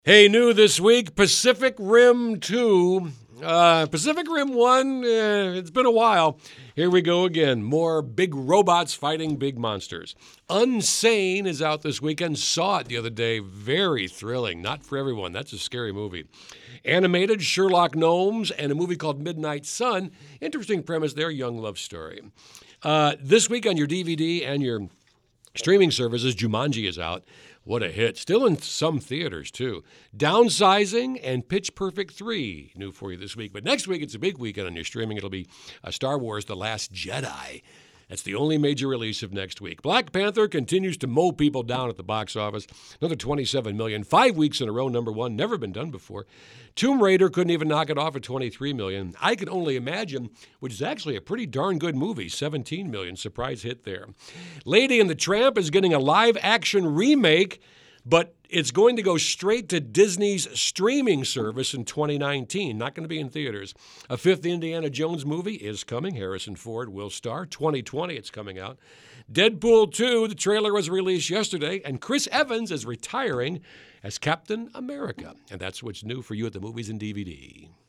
Hey, new this week, Pacific Rim 2. Pacific Rim 1, it's been a while. Here we go again. More big robots fighting big monsters. Unsane is out this weekend. Saw it the other day. Very thrilling. Not for everyone. That's a scary movie. Animated Sherlock Gnomes and a movie called Midnight Sun. Interesting premise there, young love story. This week on your DVD and your streaming services, Jumanji is out. What a hit. Still in some theaters, too. Downsizing and Pitch Perfect 3, new for you this week. But next week, it's a big weekend on your streaming. It'll be Star Wars The Last Jedi. That's the only major release of next week. Black Panther continues to mow people down at the box office. Another $27 million. 5 weeks in a row, number one. Never been done before. Tomb Raider couldn't even knock it off at $23 million. I Can Only Imagine, which is actually a pretty darn good movie. $17 million. Surprise hit there. Lady and the Tramp is getting a live-action remake, but it's going to go straight to Disney's streaming service in 2019. Not going to be in theaters. A fifth Indiana Jones movie is coming. Harrison Ford will star. 2020, it's coming out. Deadpool 2, the trailer was released yesterday, and Chris Evans is retiring as Captain America. And that's what's new for you at the movies and DVD.